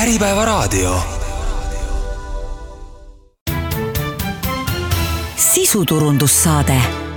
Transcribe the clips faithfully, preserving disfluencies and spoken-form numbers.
Äripäevaraadio. Sisuturundussaade.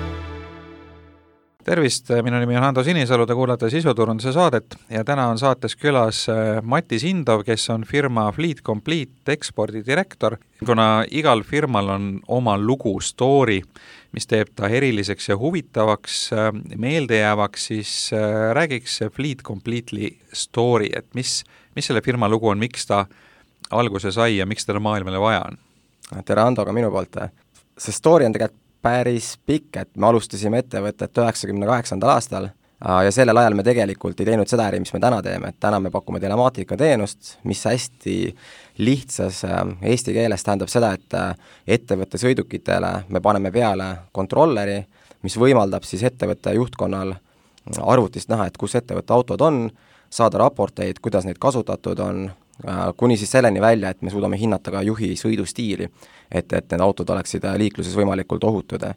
Tervist, minu nimi on Hando Sinisalu, te kuulate Sisuturunduse saadet ja täna on saates külas Mati Sindov, kes on firma Fleet Complete ekspordidirektor. Kuna igal firmal on oma lugu, story, mis teeb ta eriliseks ja huvitavaks, meeldejäävaks, siis räägiks Fleet Completely story, et mis, mis selle firma lugu on, miks ta alguse sai ja miks teda maailmale vaja on? Tere Hando, ka minu poolt. See story on tegelikult päris pikk, et me alustasime ettevõtet üheksakümne kaheksandal aastal ja sellel ajal me tegelikult ei teinud seda äri, mis me täna teeme, et täna me pakume telemaatika teenust, mis hästi lihtsas eesti keeles tähendab seda, et ettevõtte sõidukitele me paneme peale kontrolleri, mis võimaldab siis ettevõtte juhtkonnal arvutist näha, et kus ettevõtte autod on, saada raporteid, kuidas neid kasutatud on, kuni siis selleni välja, et me suudame hinnata ka juhi sõidustiili, et, et need autod oleksid liikluses võimalikult ohutud.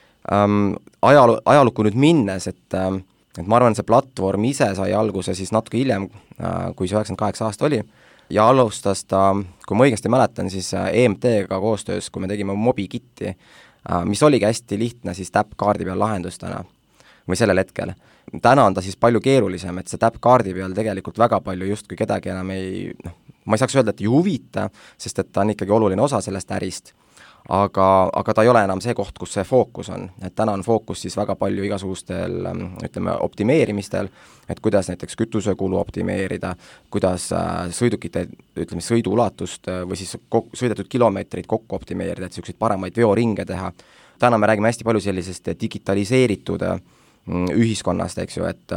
Ähm, ajalu, ajalukku nüüd minnes, et, et ma arvan, see platvorm ise sai alguse siis natuke hiljem, kui see üheksakümmend kaheksa aasta oli, ja alustas ta, kui ma õigesti mäletan, siis E M T-ga koostöös, kui me tegime MobiKitti, mis oligi hästi lihtne siis täppkaardi peal lahendustena või sellel hetkel. Täna on ta siis palju keerulisem, et see täppkaardi peal tegelikult väga palju justkui kedagi enam ei, noh, ma ei saaks öelda, et ei huvita, sest et ta on ikkagi oluline osa sellest ärist, aga, aga ta ei ole enam see koht, kus see fookus on. Et täna on fookus siis väga palju igasugustel, ütleme, optimeerimistel, et kuidas näiteks kütusekulu optimeerida, kuidas sõidukite, ütleme, sõiduulatust või siis kok- sõidetud kilomeetrid kokku optimeerida, et selliseid paremaid veoringe teha. Täna me räägime hästi palju sellisest digitaliseeritud ühiskonnast, eks ju, et,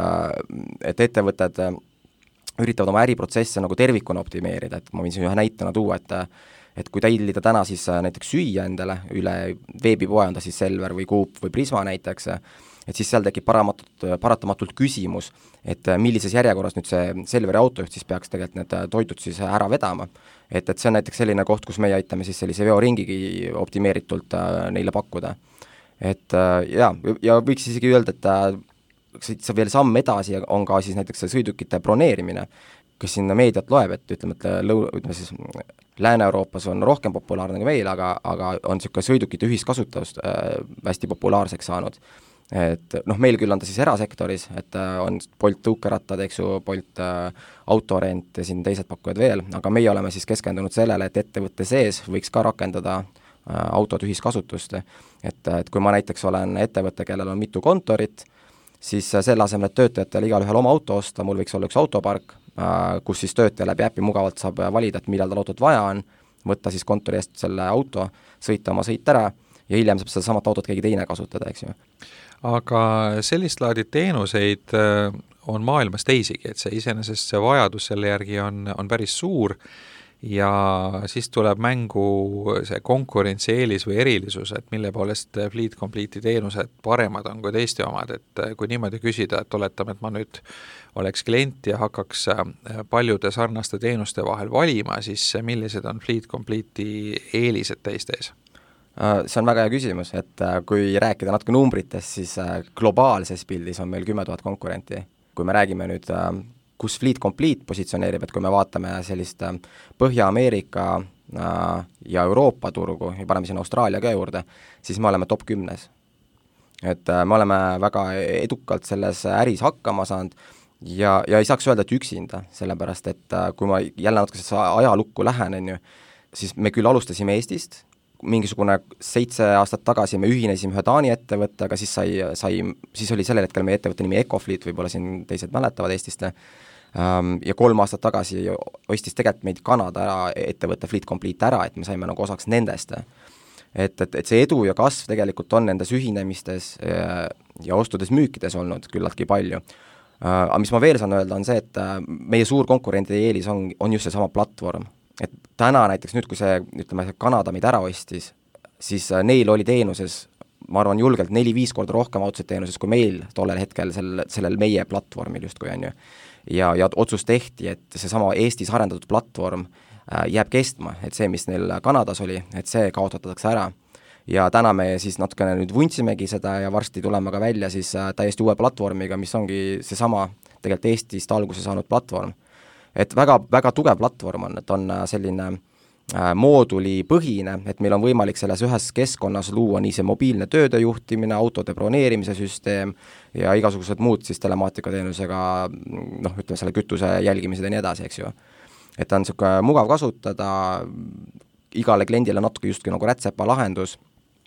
et ettevõtted üritavad oma äriprotsesse nagu tervikuna optimeerida, et ma võin siin ühe näitena tuua, et et kui tellida täna siis näiteks süüa endale üle veebipoe, on ta siis Selver või Coop või Prisma näiteks, et siis seal tekib paramatult, paratamatult küsimus, et millises järjekorras nüüd see Selveri autojuht siis peaks tegelikult need toitud siis ära vedama. Et, et see on näiteks selline koht, kus meie aitame siis sellise veoringigi optimeeritult neile pakkuda. Et ja, ja võiks isegi öelda, et see veel samm edasi on ka siis näiteks sõidukite broneerimine, kes sinna meediat loeb, et ütleme, et lõu, ütleme siis Lääne-Euroopas on rohkem populaarne kui meil, aga, aga on niisugune sõidukite ühiskasutust äh, hästi populaarseks saanud. Et noh, meil küll on ta siis erasektoris, et äh, on Bolt tõukerattad, eks ju, Bolt äh, autorent ja siin teised pakkujad veel, aga meie oleme siis keskendunud sellele, et ettevõtte sees võiks ka rakendada autod ühiskasutust, et, et kui ma näiteks olen ettevõte, kellel on mitu kontorit, siis selle asemel, et töötajatele igal ühel oma auto osta, mul võiks olla üks autopark, kus siis töötaja läbi äppi mugavalt saab valida, et millal tal autot vaja on, võtta siis kontori eest selle auto, sõita oma sõit ära ja hiljem saab seda samat autot keegi teine kasutada, eks ju. Aga sellist laadi teenuseid on maailmas teisigi, et see iseenesest see vajadus selle järgi on, on päris suur ja siis tuleb mängu see konkurentsieelis või erilisus, et mille poolest Fleet Complete'i teenused paremad on kui teiste omad, et kui niimoodi küsida, et oletame, et ma nüüd oleks klient ja hakkaks paljude sarnaste teenuste vahel valima, siis millised on Fleet Complete'i eelised teiste ees? See on väga hea küsimus, et kui rääkida natuke numbritest, siis globaalses pildis on meil kümme tuhat konkurenti. Kui me räägime nüüd kus Fleet Complete positsioneerib, et kui me vaatame sellist Põhja-Ameerika ja Euroopa turgu ja paneme sinna Austraalia ka juurde, siis me oleme top kümnes. Et me oleme väga edukalt selles äris hakkama saanud ja, ja ei saaks öelda, et üksinda, sellepärast et kui ma jälle natuke ajalukku lähen, on ju, siis me küll alustasime Eestist, mingisugune seitse aastat tagasi me ühinesime ühe Taani ettevõttega, siis sai, sai, siis oli sellel hetkel meie ettevõtte nimi Ecofleet, võib-olla siin teised mäletavad Eestist, ja kolm aastat tagasi ostis tegelikult meid Kanada ära, ettevõtte Fleet Complete ära, et me saime nagu osaks nendest. Et, et, et see edu ja kasv tegelikult on nendes ühinemistes ja, ja ostudes müükides olnud küllaltki palju. Aga mis ma veel saan öelda, on see, et meie suur konkurendi eelis on, on just see sama platvorm. Et täna näiteks nüüd, kui see, ütleme, Kanada meid ära ostis, siis neil oli teenuses, ma arvan, julgelt neli-viis korda rohkem autosid teenuses kui meil tollel hetkel sel, sellel meie platvormil justkui on ju. Ja, ja otsus tehti, et see sama Eestis arendatud platvorm äh, jääb kestma, et see, mis neil Kanadas oli, et see kaotatakse ära. Ja täna me siis natukene nüüd vuntsimegi seda ja varsti tuleme ka välja siis äh, täiesti uue platvormiga, mis ongi see sama tegelikult Eestist alguse saanud platvorm. et väga, väga tugev platvorm on, et on selline moodulipõhine, et meil on võimalik selles ühes keskkonnas luua nii see mobiilne tööde juhtimine, autode broneerimise süsteem ja igasugused muud siis telemaatikateenusega, noh, ütleme selle kütuse jälgimised ja nii edasi, eks ju. Et ta on niisugune mugav kasutada, igale kliendile natuke justkui nagu rätsepa lahendus,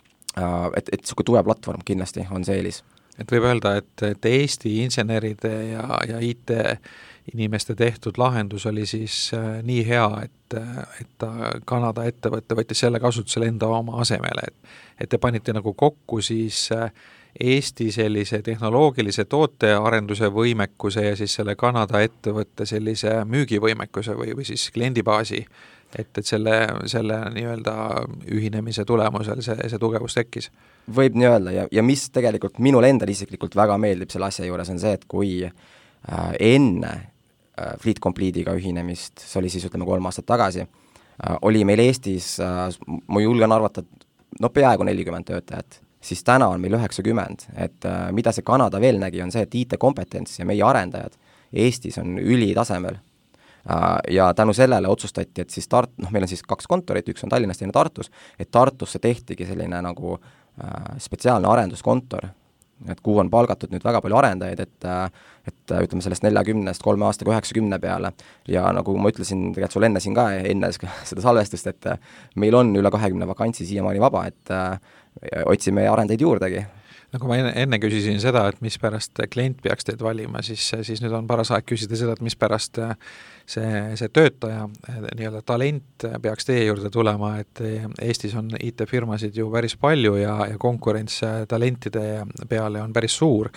et, et niisugune tugev platvorm kindlasti on see eelis. Et võib öelda, et, et Eesti inseneride ja, ja I T inimeste tehtud lahendus oli siis äh, nii hea, et, et ta Kanada ettevõtte võttis selle kasutusele enda oma asemele, et, et te panite nagu kokku siis äh, Eesti sellise tehnoloogilise tootearenduse võimekuse ja siis selle Kanada ettevõtte sellise müügivõimekuse või, või siis kliendibaasi, et, et selle, selle nii-öelda ühinemise tulemusel see, see tugevus tekkis. Võib nii öelda ja, ja mis tegelikult minul endal isiklikult väga meeldib selle asja juures on see, et kui äh, enne äh, Fleet Complete'iga ühinemist, see oli siis ütleme kolm aastat tagasi, äh, oli meil Eestis, äh, ma julgen arvata, no peaaegu nelikümmend töötajat, siis täna on meil üheksakümmend, et äh, mida see Kanada veel nägi, on see, et I T-kompetents ja meie arendajad Eestis on ülitasemel äh, ja tänu sellele otsustati, et siis Tart-, noh meil on siis kaks kontorit, üks on Tallinnas, teine Tartus, et Tartusse tehtigi selline nagu spetsiaalne arenduskontor, et kuhu on palgatud nüüd väga palju arendajaid, et, et ütleme sellest neljakümnest kolme aastaga üheksakümne peale ja nagu ma ütlesin tegelikult sul enne siin ka, enne seda salvestust, et meil on üle kahekümne vakantsi siiamaani vaba, et otsime arendajaid juurdegi. Nagu ma enne, enne küsisin seda, et mis pärast klient peaks teid valima, siis, siis nüüd on paras aeg küsida seda, et mis pärast see, see töötaja, nii-öelda talent peaks teie juurde tulema, et Eestis on I T-firmasid ju päris palju ja, ja konkurents talentide peale on päris suur.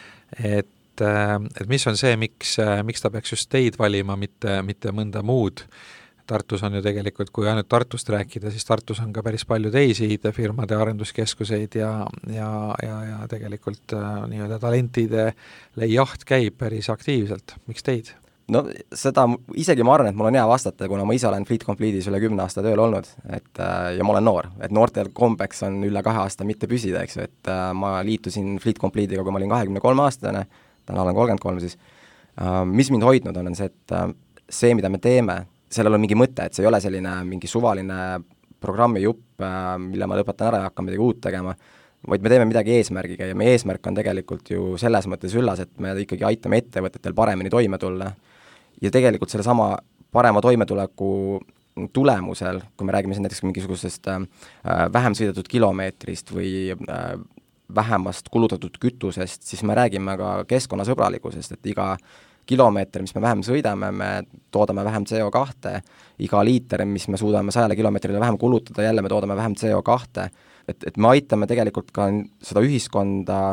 Et, et mis on see, miks, miks ta peaks just teid valima, mitte, mitte mõnda muud? Tartus on ju tegelikult, kui ainult Tartust rääkida, siis Tartus on ka päris palju teisi I T-firmade arenduskeskuseid ja, ja, ja, ja tegelikult äh, nii-öelda talentidele jaht käib päris aktiivselt. Miks teid? No seda isegi ma arvan, et mul on hea vastata, kuna ma ise olen Fleet Complete'is üle kümne aasta tööl olnud, et, ja ma olen noor, et noortel kombeks on üle kahe aasta mitte püsida, eks ju, et ma liitusin Fleet Complete'iga, kui ma olin kahekümne kolme aastane, täna olen kolmkümmend kolm siis. Mis mind hoidnud on, on see, et see, mida me teeme, sellel on mingi mõte, et see ei ole selline mingi suvaline programmi jupp, mille ma lõpetan ära ja hakkan midagi uut tegema, vaid me teeme midagi eesmärgiga ja meie eesmärk on tegelikult ju selles mõttes üllas, et me ikkagi aitame ettevõtetel paremini toime tulla. Ja tegelikult selle sama parema toimetuleku tulemusel, kui me räägime siin näiteks mingisugusest äh, vähem sõidetud kilomeetrist või äh, vähemast kulutatud kütusest, siis me räägime ka keskkonnasõbralikkusest, et iga kilomeeter, mis me vähem sõidame, me toodame vähem C O kahte, iga liiter, mis me suudame sajale kilomeetrile vähem kulutada, jälle me toodame vähem C O kahte, et, et me aitame tegelikult ka seda ühiskonda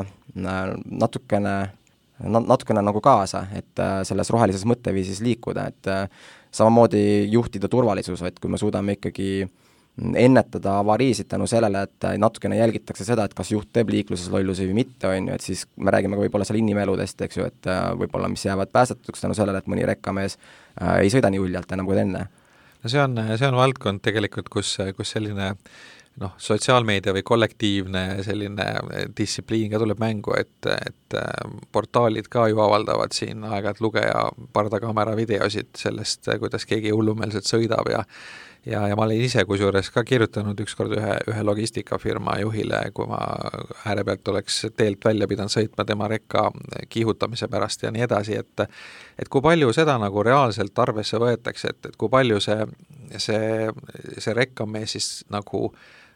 natukene, natukene nagu kaasa, et selles rohelises mõtteviisis liikuda, et samamoodi juhtida turvalisus, et kui me suudame ikkagi ennetada avariisid tänu sellele, et natukene jälgitakse seda, et kas juht teeb liikluses lollusi või mitte, on ju, et siis me räägime ka võib-olla seal inimeludest, eks ju, et võib-olla mis jäävad päästetuks tänu sellele, et mõni rekkamees äh, ei sõida nii uljalt enam kui enne. No see on, see on valdkond tegelikult, kus, kus selline noh, sotsiaalmeedia või kollektiivne selline distsipliin ka tuleb mängu, et, et portaalid ka ju avaldavad siin aeg-ajalt lugeja pardakaamera videosid sellest, kuidas keegi hullumeelselt sõidab ja ja, ja ma olin ise kusjuures ka kirjutanud ükskord ühe, ühe logistikafirma juhile, kui ma ääre pealt oleks teelt välja pidanud sõitma tema rekka kihutamise pärast ja nii edasi, et et kui palju seda nagu reaalselt arvesse võetakse, et, et kui palju see, see, see rekkamees siis nagu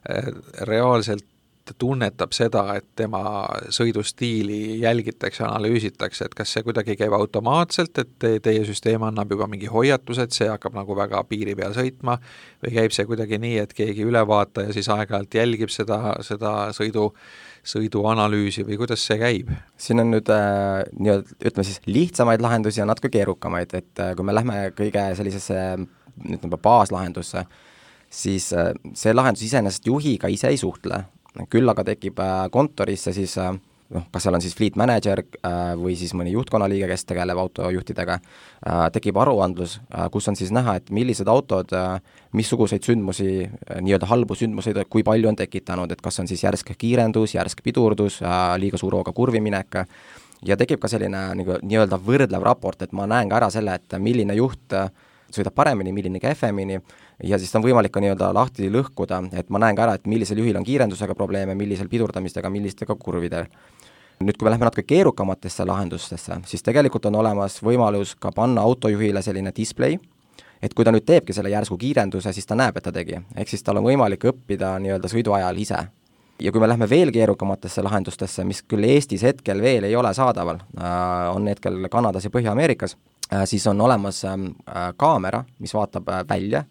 reaalselt tunnetab seda, et tema sõidustiili jälgitakse, analüüsitakse, et kas see kuidagi käib automaatselt, et te, teie süsteem annab juba mingi hoiatus, et see hakkab nagu väga piiri peal sõitma, või käib see kuidagi nii, et keegi ülevaataja siis aeg-ajalt jälgib seda, seda sõidu, sõiduanalüüsi või kuidas see käib? Siin on nüüd äh, nii-öelda, ütleme siis lihtsamaid lahendusi ja natuke keerukamaid, et äh, kui me lähme kõige sellisesse ütleme baaslahendusse, siis äh, see lahendus iseenesest juhiga ise ei suhtle. Küll aga tekib kontorisse siis, noh, kas seal on siis fleet manager või siis mõni juhtkonnaliige, kes tegeleb autojuhtidega, tekib aruandlus, kus on siis näha, et millised autod, missuguseid sündmusi, nii-öelda halbu sündmuseid, kui palju on tekitanud, et kas on siis järsk kiirendus, järsk pidurdus, liiga suur hooga kurvi minek, ja tekib ka selline nagu nii-öelda võrdlev raport, et ma näen ka ära selle, et milline juht sõidab paremini, milline kehvemini, ja siis on võimalik ka nii-öelda lahti lõhkuda, et ma näen ka ära, et millisel juhil on kiirendusega probleeme, millisel pidurdamistega, millistega kurvidel. Nüüd, kui me lähme natuke keerukamatesse lahendustesse, siis tegelikult on olemas võimalus ka panna autojuhile selline display, et kui ta nüüd teebki selle järsku kiirenduse, siis ta näeb, et ta tegi. Ehk siis tal on võimalik õppida nii-öelda sõiduajal ise. Ja kui me lähme veel keerukamatesse lahendustesse, mis küll Eestis hetkel veel ei ole saadaval, on hetkel Kanadas ja Põhja-Ameerikas, siis on olemas kaamera, mis vaatab välja,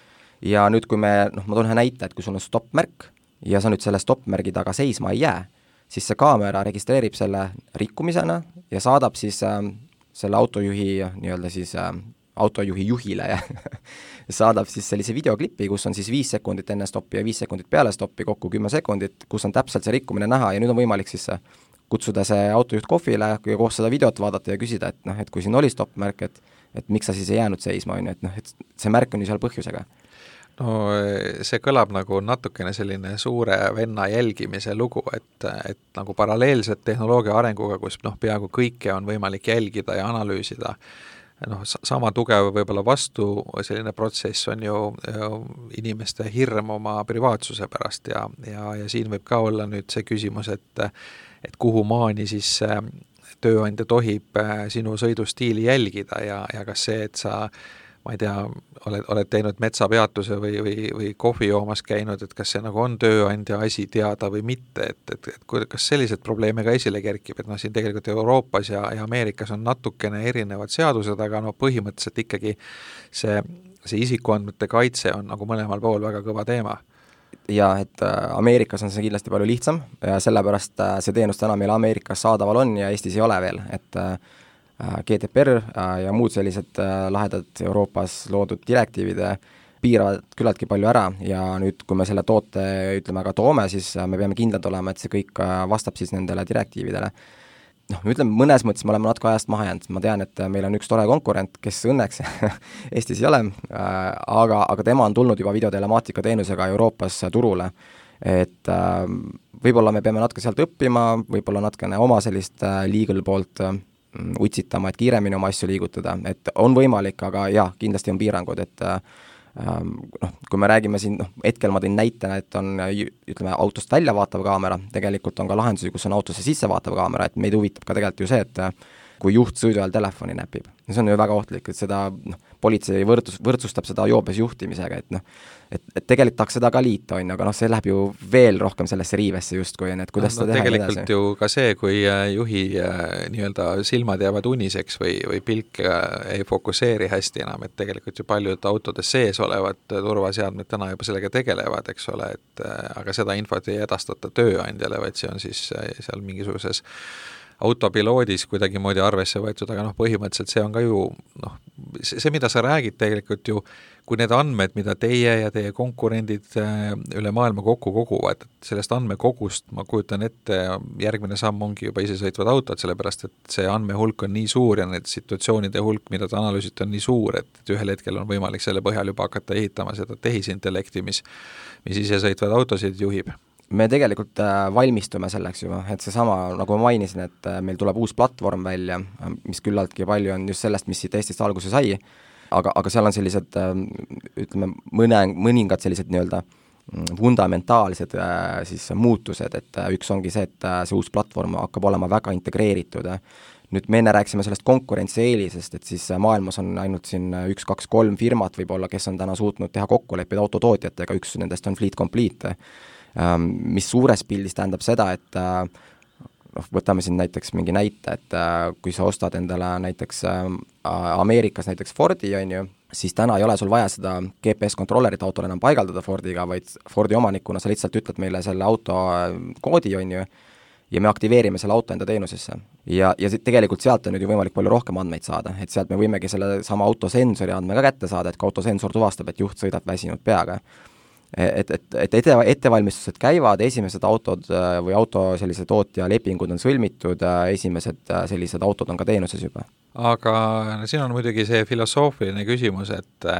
ja nüüd, kui me, noh, ma toon ühe näite, et kui sul on stopp-märk ja sa nüüd selle stopp-märgi taga seisma ei jää, siis see kaamera registreerib selle rikkumisena ja saadab siis äh, selle autojuhi nii-öelda siis äh, autojuhi juhile ja saadab siis sellise videoklipi, kus on siis viis sekundit enne stoppi ja viis sekundit peale stoppi, kokku kümme sekundit, kus on täpselt see rikkumine näha ja nüüd on võimalik siis kutsuda see autojuht kohvile ja koos seda videot vaadata ja küsida, et noh, et kui siin oli stopp-märk, et, et miks sa siis ei jäänud seisma, on ju, et noh, et see märk on ju seal põhjusega. No see kõlab nagu natukene selline suure venna jälgimise lugu, et, et nagu paralleelselt tehnoloogia arenguga, kus noh, peaaegu kõike on võimalik jälgida ja analüüsida, noh, sama tugev võib-olla vastu selline protsess on ju, ju inimeste hirm oma privaatsuse pärast ja, ja, ja siin võib ka olla nüüd see küsimus, et, et kuhu maani siis tööandja tohib sinu sõidustiili jälgida ja, ja kas see, et sa ma ei tea, oled, oled teinud metsapeatuse või, või, või kohvi joomas käinud, et kas see nagu on tööandja asi teada või mitte, et, et, et kas sellised probleeme ka esile kerkib, et noh, siin tegelikult Euroopas ja, ja Ameerikas on natukene erinevad seadused, aga no põhimõtteliselt ikkagi see, see isikuandmete kaitse on nagu mõlemal pool väga kõva teema. Ja et Ameerikas on see kindlasti palju lihtsam ja sellepärast see teenus täna meil Ameerikas saadaval on ja Eestis ei ole veel, et G D P R ja muud sellised lahedad Euroopas loodud direktiivid piiravad küllaltki palju ära ja nüüd, kui me selle toote, ütleme, ka toome, siis me peame kindlad olema, et see kõik vastab siis nendele direktiividele. Noh, me ütleme, mõnes mõttes me oleme natuke ajast maha jäänud, ma tean, et meil on üks tore konkurent, kes õnneks Eestis ei ole, aga, aga tema on tulnud juba videotelemaatika teenusega Euroopas turule, et võib-olla me peame natuke sealt õppima, võib-olla natukene oma sellist legal poolt utsitama, et kiiremini oma asju liigutada, et on võimalik, aga jah, kindlasti on piirangud, et ähm, noh, kui me räägime siin, noh, hetkel ma tõin näitena, et on, ütleme, autost välja vaatav kaamera, tegelikult on ka lahendusi, kus on autosse sisse vaatav kaamera, et meid huvitab ka tegelikult ju see, et kui juht sõidu ajal telefoni näpib. See on ju väga ohtlik, et seda noh, politsei võrdus, võrdsustab seda joobes juhtimisega, et noh, et, et tegelikult tahaks seda ka liita, on, aga noh, see läheb ju veel rohkem sellesse riivesse justkui, et kuidas no, seda no, teha tegelikult edasi. Ju ka see, kui juhi nii-öelda silmad jäävad uniseks või, või pilk ei fokusseeri hästi enam, et tegelikult ju paljud autodes sees olevad turvaseadmed täna juba sellega tegelevad, eks ole, et aga seda infot ei edastata tööandjale, vaid see on siis seal mingisuguses autopiloodis kuidagimoodi arvesse võetud, aga noh, põhimõtteliselt see on ka ju noh, see, see, mida sa räägid tegelikult ju, kui need andmed, mida teie ja teie konkurendid üle maailma kokku koguvad, et sellest andmekogust ma kujutan ette, järgmine samm ongi juba isesõitvad autod, sellepärast et see andmehulk on nii suur ja need situatsioonide hulk, mida te analüüsite, on nii suur, et ühel hetkel on võimalik selle põhjal juba hakata ehitama seda tehisintellekti, mis, mis isesõitvad autosid juhib. Me tegelikult valmistume selleks juba, et seesama, nagu ma mainisin, et meil tuleb uus platvorm välja, mis küllaltki palju on just sellest, mis siit Eestist alguse sai, aga, aga seal on sellised, ütleme, mõne, mõningad sellised nii-öelda fundamentaalsed siis muutused, et üks ongi see, et see uus platvorm hakkab olema väga integreeritud. Nüüd me enne rääkisime sellest konkurentsieelisest, et siis maailmas on ainult siin üks, kaks, kolm firmat võib-olla, kes on täna suutnud teha kokkuleppida autotootjatega, üks nendest on Fleet Complete, mis suures pildis tähendab seda, et noh, võtame siin näiteks mingi näite, et kui sa ostad endale näiteks Ameerikas näiteks Fordi, on ju, siis täna ei ole sul vaja seda G P S-kontrollerit autol enam paigaldada Fordiga, vaid Fordi omanikuna sa lihtsalt ütled meile selle auto koodi, on ju, ja me aktiveerime selle auto enda teenusesse. Ja, ja tegelikult sealt on nüüd ju võimalik palju rohkem andmeid saada, et sealt me võimegi selle sama autosensori andme ka kätte saada, et kui autosensor tuvastab, et juht sõidab väsinud peaga. Et, et, et ette, ettevalmistused käivad, esimesed autod või auto sellise tootja lepingud on sõlmitud, esimesed sellised autod on ka teenuses juba. Aga siin on muidugi see filosoofiline küsimus, et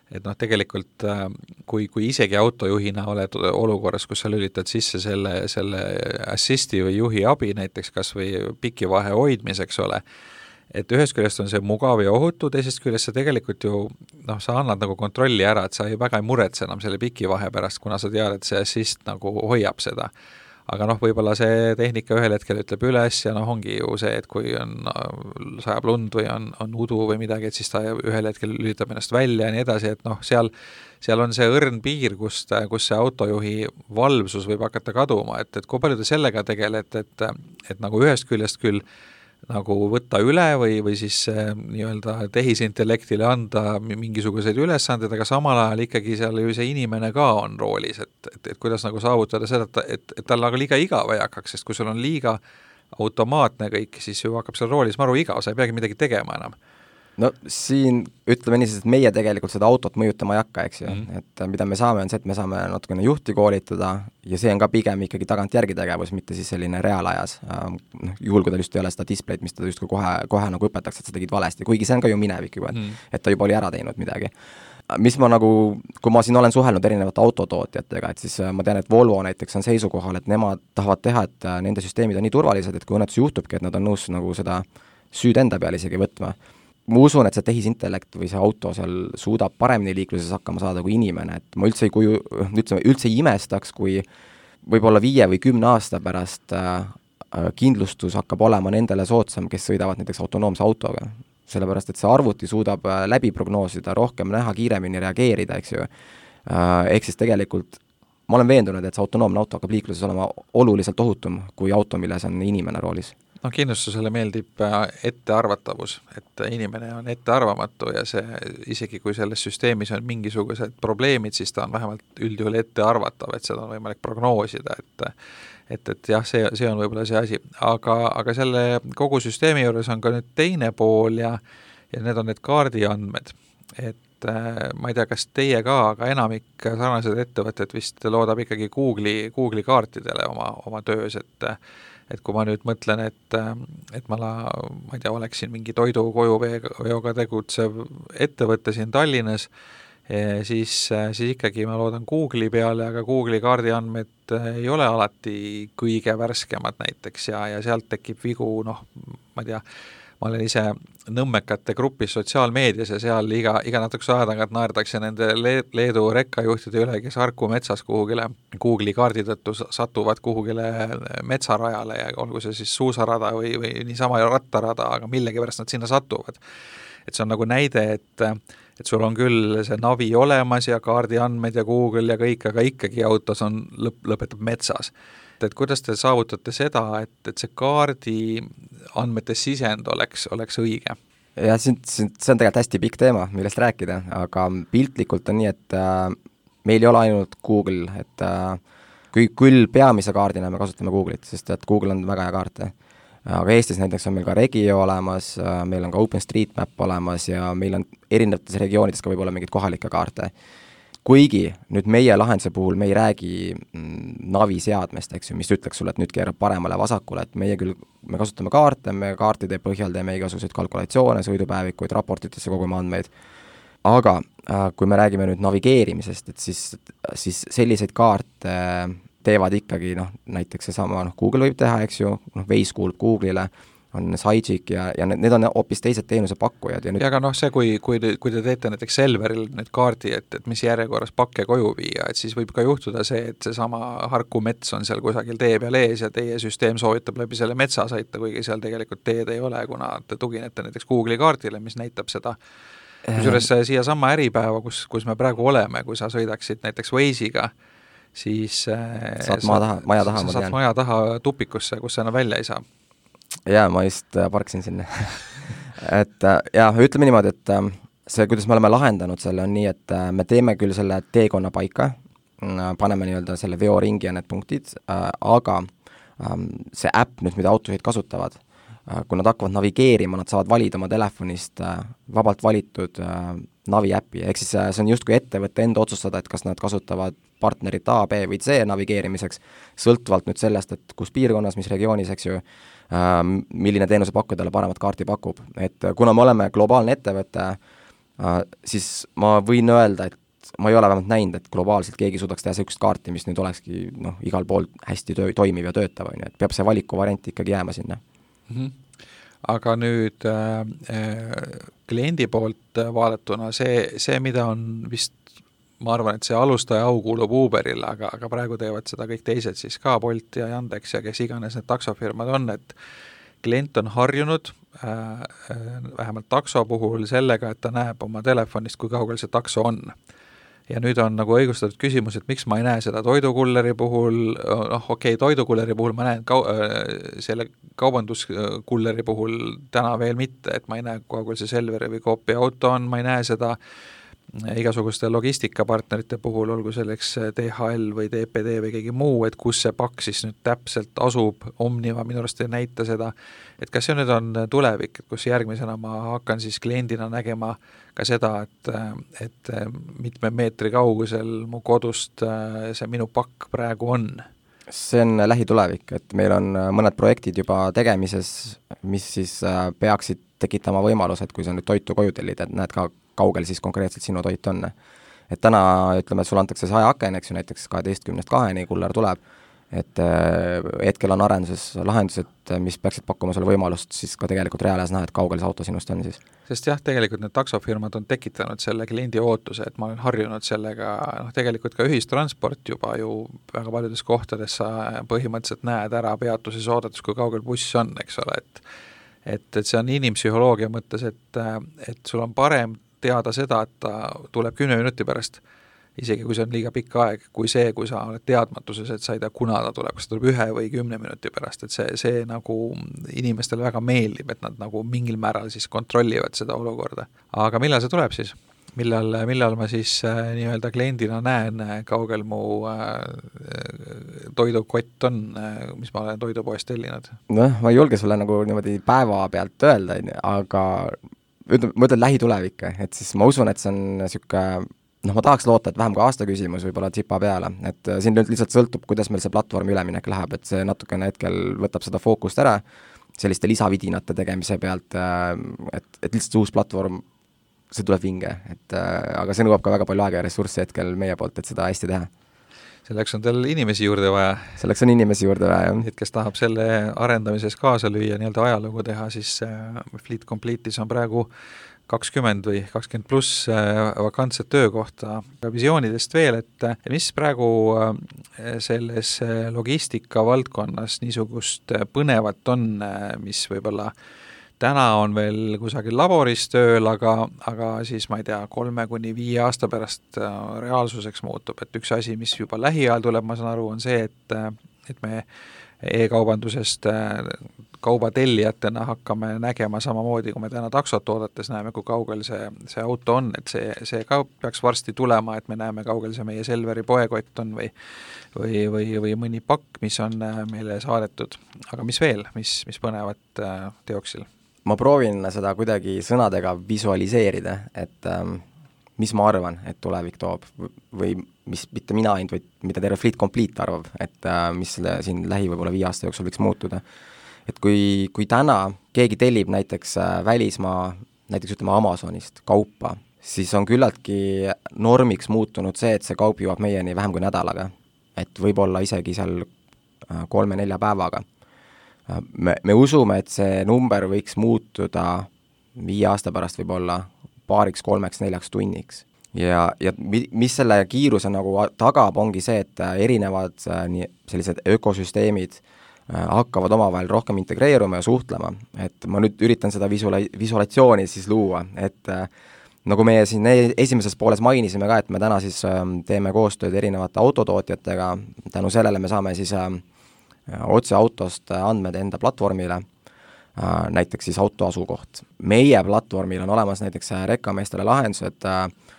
et noh, tegelikult kui, kui isegi autojuhina oled olukorras, kus sa lülitad sisse selle, selle assisti või juhi abi näiteks kas või pikivahe hoidmiseks ole, et ühest küljest on see mugav ja ohutu, teisest küljest sa tegelikult ju, noh, sa annad nagu kontrolli ära, et sa ei väga ei muretse enam selle pikivahe pärast, kuna sa tead, et see assist nagu hoiab seda. Aga noh, võib-olla see tehnika ühel hetkel ütleb üles ja noh, ongi ju see, et kui on sajab lund või on, on udu või midagi, et siis ta ühel hetkel lülitab ennast välja ja nii edasi, et noh, seal, seal on see õrn piir, kus, kus see autojuhi valvsus võib hakata kaduma, et, et kui palju te sellega tegelete, et, et nagu ühest küljest küll nagu võtta üle või, või siis nii-öelda tehisintellektile anda mingisuguseid ülesanded, aga samal ajal ikkagi seal ju see inimene ka on roolis, et, et, et kuidas nagu saavutada seda, et, et, et tal nagu liiga igav ei hakkaks, sest kui sul on liiga automaatne kõik, siis ju hakkab seal roolis maru igav, sa ei peagi midagi tegema enam. No siin ütleme nii, et meie tegelikult seda autot mõjutama ei hakka, eks ju, mm. et mida me saame, on see, et me saame natukene juhti koolitada ja see on ka pigem ikkagi tagantjärgi tegevus, mitte siis selline reaalajas. Juhul, kui tal just ei ole seda displayt, mis ta just kohe, kohe nagu õpetaks, et sa tegid valesti, kuigi see on ka ju minevik juba, et, mm. et ta juba oli ära teinud midagi. Mis ma nagu, kui ma siin olen suhelnud erinevate autotootjatega, et siis ma tean, et Volvo näiteks on seisukohal, et nemad tahavad teha, et nende süsteemid on nii turvalised, et kui õnnetus juhtubki, et nad on nõus nagu seda süüd enda peale isegi võtma. Ma usun, et see tehisintellekt või see auto seal suudab paremini liikluses hakkama saada kui inimene, et ma üldse ei, kuju, üldse, üldse ei imestaks, kui võib-olla viie või kümne aasta pärast äh, kindlustus hakkab olema nendele soodsam, kes sõidavad näiteks autonoomse autoga. Sellepärast, et see arvuti suudab läbi prognoosida, rohkem näha, kiiremini reageerida, eks ju. Äh, ehk siis tegelikult ma olen veendunud, et see autonoomne auto hakkab liikluses olema oluliselt ohutum kui auto, milles on inimene roolis. No kindlustusele meeldib ettearvatavus, et inimene on ettearvamatu ja see, isegi kui selles süsteemis on mingisugused probleemid, siis ta on vähemalt üldjuhul ettearvatav, et seda on võimalik prognoosida, et et, et jah, see, see on võib-olla see asi, aga, aga selle kogu süsteemi juures on ka nüüd teine pool ja, ja need on need kaardiandmed, et ma ei tea, kas teie ka, aga enamik sarnased ettevõtted vist loodab ikkagi Google'i, Google'i kaartidele oma, oma töös, et et kui ma nüüd mõtlen, et, et ma, la, ma ei tea, oleksin mingi toidu kojuveoga tegutsev ettevõte siin Tallinnas, siis, siis ikkagi ma loodan Google'i peale, aga Google'i kaardiandmed ei ole alati kõige värskemad näiteks ja, ja sealt tekib vigu, noh, ma ei tea, ma olen ise nõmmekate grupis sotsiaalmeedias ja seal iga, iga natukese aja tagant naerdakse nende Leedu rekkajuhtide üle, kes Harku metsas kuhugile Google'i kaardi tõttu satuvad kuhugile metsarajale ja olgu see siis suusarada või, või niisama rattarada, aga millegipärast nad sinna satuvad. Et see on nagu näide, et, et sul on küll see navi olemas ja kaardi andmed ja Google ja kõik, aga ikkagi autos on lõp, lõpetab metsas. Et kuidas te saavutate seda, et, et see kaardi andmete sisend oleks, oleks õige? Ja see, see on tegelikult hästi pikk teema, millest rääkida, aga piltlikult on nii, et äh, meil ei ole ainult Google, et äh, kui, küll peamise kaardina me kasutame Google'it, sest et Google on väga hea kaarte. Aga Eestis näiteks on meil ka Regio olemas, meil on ka OpenStreetMap olemas ja meil on erinevates regioonides ka võib-olla mingid kohalikke kaarte. Kuigi nüüd meie lahenduse puhul me ei räägi navi seadmest, eks ju, mis ütleks sulle, et nüüd keerab paremale vasakule, et meie küll, me kasutame kaarte, me kaartide põhjal teeme igasuguseid kalkulatsioone, sõidupäevikuid, raportitesse kogume andmeid, aga kui me räägime nüüd navigeerimisest, et siis, siis selliseid kaarte teevad ikkagi, noh, näiteks seesama, noh, Google võib teha, eks ju, noh, Waze kuulub Google'ile, on Sajik ja, ja need on hoopis teised teenusepakkujad. Ja, nüüd... ja aga noh, see, kui, kui, te, kui te teete näiteks Selveril nüüd kaardi, et, et mis järjekorras pakke koju viia, et siis võib ka juhtuda see, et seesama Harku mets on seal kusagil tee peal ees ja teie süsteem soovitab läbi selle metsa sõita, kuigi seal tegelikult teed ei ole, kuna te tuginete näiteks Google'i kaardile, mis näitab seda. Kusjuures siia sama äripäeva, kus, kus me praegu oleme, kui sa sõidaksid näiteks Waze'iga, siis saad maa taha, maja taha, sa saad maja taha tupikusse, kus sa enam välja ei saa. Jaa, ma just parksin sinna. et jaa, ütleme niimoodi, et see, kuidas me oleme lahendanud selle, on nii, et me teeme küll selle teekonna paika, paneme nii-öelda selle veoringi ja need punktid, aga see äpp nüüd, mida autojuhid kasutavad, kui nad hakkavad navigeerima, nad saavad valida oma telefonist vabalt valitud navi äppi, ehk siis see on justkui ettevõtte enda otsustada, et kas nad kasutavad partnerit A, B või C navigeerimiseks, sõltuvalt nüüd sellest, et kus piirkonnas, mis regioonis, eks ju, milline teenusepakkuja talle paremat kaarti pakub. Et kuna me oleme globaalne ettevõte, siis ma võin öelda, et ma ei ole vähemalt näinud, et globaalselt keegi suudaks teha sellist kaarti, mis nüüd olekski noh, igal pool hästi töö, toimiv ja töötav, on ju, et peab see valikuvariant ikkagi jääma sinna. Mm-hmm. Aga nüüd äh, kliendi poolt vaadatuna see, see, mida on vist, ma arvan, et see alustaja au kuulub Uberile, aga, aga praegu teevad seda kõik teised siis ka, Bolt ja Yandex ja kes iganes need taksofirmad on, et klient on harjunud äh, vähemalt takso puhul sellega, et ta näeb oma telefonist, kui kaugel see takso on. Ja nüüd on nagu õigustatud küsimus, et miks ma ei näe seda toidukulleri puhul, noh okei okay,, toidukulleri puhul ma näen kau- selle kaubanduskulleri puhul täna veel mitte, et ma ei näe, kui kaugel see Selveri või Coopi auto on, ma ei näe seda igasuguste logistikapartnerite puhul, olgu selleks D H L või D P D või keegi muu, et kus see pakk siis nüüd täpselt asub, Omniva minu arust ei näita seda, et kas see nüüd on tulevik, et kus järgmisena ma hakkan siis kliendina nägema ka seda, et, et mitme meetri kaugusel mu kodust see minu pakk praegu on? See on lähitulevik, et meil on mõned projektid juba tegemises, mis siis peaksid tekitama võimalus, et kui sa nüüd toitu koju tellid, et näed ka kaugel siis konkreetselt sinu toit on. Et täna ütleme, et sul antakse saja aken, eks ju, näiteks kaheteistkümnest kaheni kuller tuleb, et hetkel on arenduses lahendused, mis peaksid pakkuma sulle võimalust siis ka tegelikult reaalis näha, et kaugel see auto sinust on siis. Sest jah, tegelikult need taksofirmad on tekitanud selle kliendi ootuse, et ma olen harjunud sellega, noh tegelikult ka ühistransport juba ju väga paljudes kohtades sa põhimõtteliselt näed ära peatuses oodatus, kui kaugel buss on, eks ole, et et, et see on inimpsühholoogia mõttes, et, et sul on parem teada seda, et ta tuleb kümne minuti pärast, isegi kui see on liiga pikk aeg, kui see, kui sa oled teadmatuses, et sa ei tea, kuna ta tuleb, kas ta tuleb ühe või kümne minuti pärast, et see, see nagu inimestele väga meeldib, et nad nagu mingil määral siis kontrollivad seda olukorda. Aga millal see tuleb siis? Millal, millal ma siis äh, nii-öelda kliendina näen, kaugel mu äh, toidukott on, äh, mis ma olen toidupoest tellinud? Noh, ma ei julge sulle nagu niimoodi päeva pealt öelda, aga ütleme, ma ütlen lähitulevik, et siis ma usun, et see on niisugune, noh, ma tahaks loota, et vähem kui aasta küsimus võib-olla tsipa peale, et siin nüüd lihtsalt sõltub, kuidas meil see platvormi üleminek läheb, et see natukene hetkel võtab seda fookust ära selliste lisavidinate tegemise pealt, et, et lihtsalt uus platvorm, see tuleb vinge, et aga see nõuab ka väga palju aega ja ressurssi hetkel meie poolt, et seda hästi teha. Selleks on teil inimesi juurde vaja. Selleks on inimesi juurde vaja, jah. Et kes tahab selle arendamises kaasa lüüa, nii-öelda ajalugu teha, siis Fleet Complete'is on praegu kakskümmend või kakskümmend pluss vakantset töökohta. Visioonidest veel, et mis praegu selles logistika valdkonnas niisugust põnevat on, mis võib-olla täna on veel kusagil laboris tööl, aga, aga siis ma ei tea, kolme kuni viie aasta pärast reaalsuseks muutub, et üks asi, mis juba lähiajal tuleb, ma saan aru, on see, et, et me e-kaubandusest kaubatellijatena hakkame nägema samamoodi, kui me täna taksot oodates näeme, kui kaugel see, see auto on, et see, see ka peaks varsti tulema, et me näeme, kaugel see meie Selveri poekott on või, või, või, või mõni pakk, mis on meile saadetud. Aga mis veel, mis, mis põnevat teoksil? Ma proovin seda kuidagi sõnadega visualiseerida, et ähm, mis ma arvan, et tulevik toob või mis mitte mina ainult, vaid mida terve Fleet Complete arvab, et äh, mis selle siin lähi võib-olla viie aasta jooksul võiks muutuda. Et kui, kui täna keegi tellib näiteks äh, välismaa, näiteks ütleme Amazonist kaupa, siis on küllaltki normiks muutunud see, et see kaup jõuab meieni vähem kui nädalaga. Et võib-olla isegi seal äh, kolme-nelja päevaga. Me, me usume, et see number võiks muutuda viie aasta pärast võib-olla paariks, kolmeks, neljaks tunniks. Ja, ja mis selle kiiruse nagu tagab, ongi see, et erinevad nii, sellised ökosüsteemid hakkavad omavahel rohkem integreeruma ja suhtlema. Et ma nüüd üritan seda visuala- visualatsiooni siis luua, et nagu meie siin esimeses pooles mainisime ka, et me täna siis teeme koostööd erinevate autotootjatega, tänu sellele me saame siis otse autost andmed enda platvormile, näiteks siis auto asukoht. Meie platvormil on olemas näiteks rekkameestele lahendused,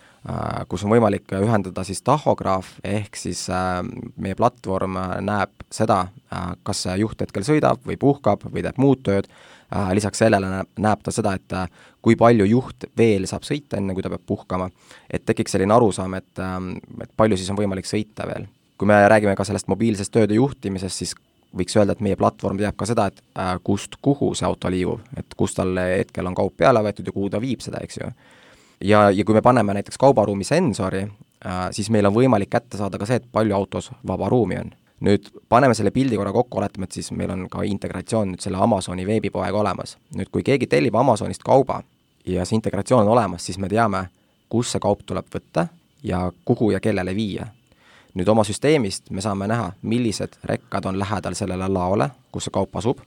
kus on võimalik ühendada siis tahograaf, ehk siis meie platvorm näeb seda, kas juht hetkel sõidab või puhkab või teeb muud tööd, lisaks sellele näeb ta seda, et kui palju juht veel saab sõita, enne kui ta peab puhkama, et tekiks selline arusaam, et, et palju siis on võimalik sõita veel. Kui me räägime ka sellest mobiilsest tööde juhtimisest, siis võiks öelda, et meie platvorm teab ka seda, et äh, kust, kuhu see auto liigub, et kus tal hetkel on kaup peale võetud ja kuhu ta viib seda, eks ju. ja, ja kui me paneme näiteks kaubaruumi sensori, siis meil on võimalik kätte saada ka see, et palju autos vaba ruumi on. Nüüd paneme selle pildi korra kokku, oletame, et siis meil on ka integratsioon nüüd selle Amazoni veebipoega olemas. Nüüd kui keegi tellib Amazonist kauba ja see integratsioon on olemas, siis me teame, kus see kaup tuleb võtta ja kuhu ja kellele viia. Nüüd oma süsteemist me saame näha, millised rekkad on lähedal sellele laole, kus see kaup asub,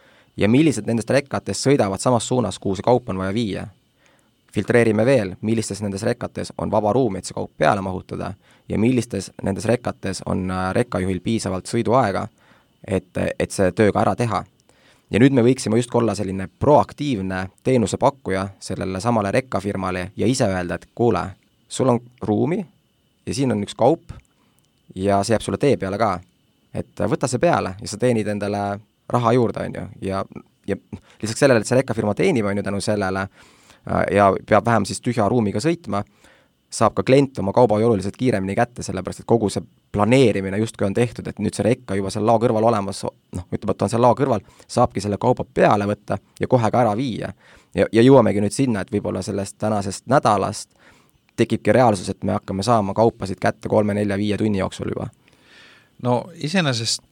ja millised nendest rekkatest sõidavad samas suunas, kuhu see kaup on vaja viia. Filtreerime veel, millistes nendes rekkates on vaba ruumi, et see kaup peale mahutada, ja millistes nendes rekkates on rekkajuhil piisavalt sõiduaega, et, et see tööga ära teha. Ja nüüd me võiksime just olla selline proaktiivne teenusepakkuja sellele samale rekkafirmale ja ise öelda, et kuule, sul on ruumi ja siin on üks kaup ja see jääb sulle tee peale ka. Et võta see peale ja sa teenid endale raha juurde, on ju. Ja, ja lisaks sellele, et see rekkafirma teenib, on ju tänu sellele ja peab vähem siis tühja ruumiga sõitma, saab ka klient oma kauba oluliselt kiiremini kätte, sellepärast et kogu see planeerimine justkui on tehtud, et nüüd see rekka juba seal lao kõrval olemas, noh, ütleb, et on seal lao kõrval, saabki selle kauba peale võtta ja kohe ka ära viia. Ja, ja jõuamegi nüüd sinna, et võib-olla sellest tänasest nädalast tekibki reaalsus, et me hakkame saama kaupasid kätte kolme, nelja, viie tunni jooksul juba. No iseenesest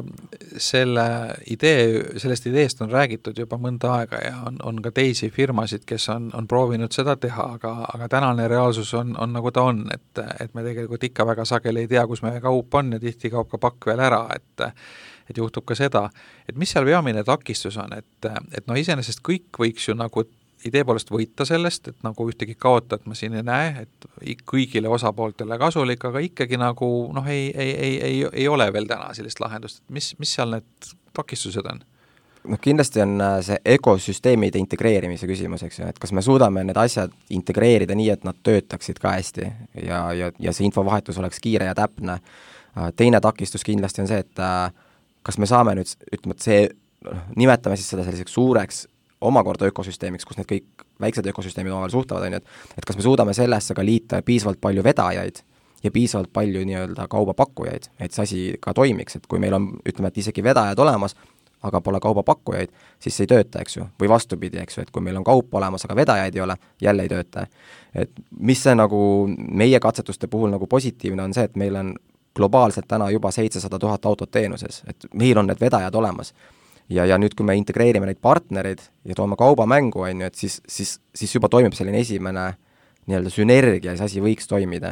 selle idee, sellest ideest on räägitud juba mõnda aega ja on, on ka teisi firmasid, kes on, on proovinud seda teha, aga, aga tänane reaalsus on, on nagu ta on, et, et me tegelikult ikka väga sageli ei tea, kus meie kaup on ja tihti kaob ka pakk veel ära, et et juhtub ka seda, et mis seal peamine takistus on, et, et no iseenesest kõik võiks ju nagu idee poolest võita sellest, et nagu ühtegi kaotajat ma siin ei näe, et kõigile osapooltele kasulik, aga ikkagi nagu noh, ei, ei, ei, ei, ei ole veel täna sellist lahendust, et mis, mis seal need takistused on? noh, kindlasti on see ökosüsteemide integreerimise küsimus, eks ju, et kas me suudame need asjad integreerida nii, et nad töötaksid ka hästi ja, ja, ja see infovahetus oleks kiire ja täpne. Teine takistus kindlasti on see, et kas me saame nüüd, ütleme, et see, nimetame siis seda selliseks suureks omakorda ökosüsteemiks, kus need kõik väiksed ökosüsteemid omavahel suhtavad, on ju, et, et kas me suudame sellesse ka liita piisavalt palju vedajaid ja piisavalt palju nii-öelda kaubapakkujaid, et see asi ka toimiks, et kui meil on, ütleme, et isegi vedajad olemas, aga pole kaubapakkujaid, siis see ei tööta, eks ju, või vastupidi, eks ju, et kui meil on kaup olemas, aga vedajaid ei ole, jälle ei tööta. Et mis see nagu meie katsetuste puhul nagu positiivne on see, et meil on globaalselt täna juba seitsesada tuhat autot teenuses, et meil on need vedajad olemas. Ja, ja nüüd, kui me integreerime neid partnerid ja toome kaubamängu, on ju, et siis, siis, siis juba toimib selline esimene nii-öelda sünergia ja see asi võiks toimida.